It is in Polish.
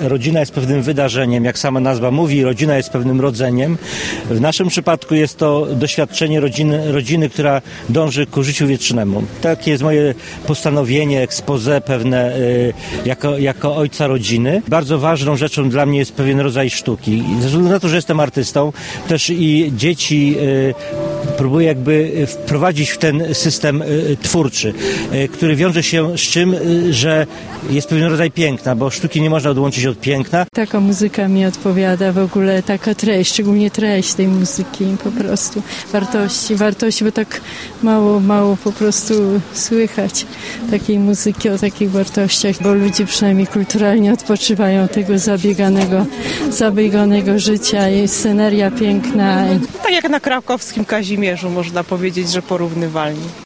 rodzina jest pewnym wydarzeniem, jak sama nazwa mówi, rodzina jest pewnym rodzeniem. W naszym przypadku jest to doświadczenie rodziny, która dąży ku życiu wiecznemu. Takie jest moje postanowienie, exposé pewne jako ojca rodziny. Bardzo ważną rzeczą dla mnie jest pewien rodzaj sztuki. Ze względu na to, że jestem artystą, też i dzieci próbuję jakby wprowadzić w ten system twórczy, który wiąże się z czym, że jest pewien rodzaj piękna, bo sztuki nie można odłączyć od piękna. Taka muzyka mi odpowiada, w ogóle taka treść, szczególnie treść tej muzyki, po prostu wartości, bo tak mało po prostu słychać takiej muzyki o takich wartościach, bo ludzie przynajmniej kulturalnie odpoczywają tego zabieganego życia, jest sceneria piękna. Tak jak na krakowskim Kazimierzu, można powiedzieć, że porównywalnie.